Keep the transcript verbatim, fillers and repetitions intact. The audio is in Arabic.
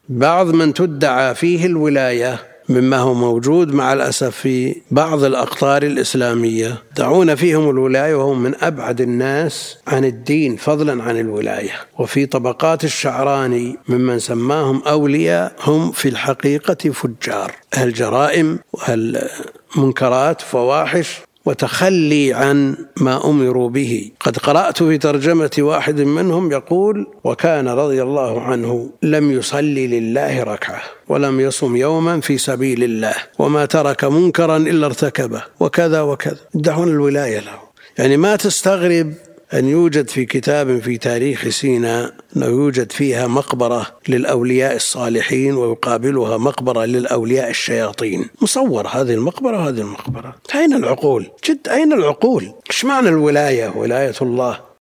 بعض من تدعى فيه الولاية مما هو موجود مع الأسف في بعض الأقطار الإسلامية، دعون فيهم الولاية وهم من أبعد الناس عن الدين فضلا عن الولاية. وفي طبقات الشعراني ممن سماهم أولياء هم في الحقيقة فجار، أهل جرائم وأهل منكرات فواحش وتخلي عن ما أمروا به. قد قرأت في ترجمة واحد منهم يقول: وكان رضي الله عنه لم يصلي لله ركعة ولم يصم يوما في سبيل الله وما ترك منكرا إلا ارتكبه وكذا وكذا. يدعون الولاية له. يعني ما تستغرب أن يوجد في كتاب في تاريخ سيناء أنه يوجد فيها مقبرة للأولياء الصالحين ويقابلها مقبرة للأولياء الشياطين، مصور هذه المقبرة وهذه المقبرة. أين العقول؟ جد أين العقول؟ إيش معنى الولاية؟ ولاية الله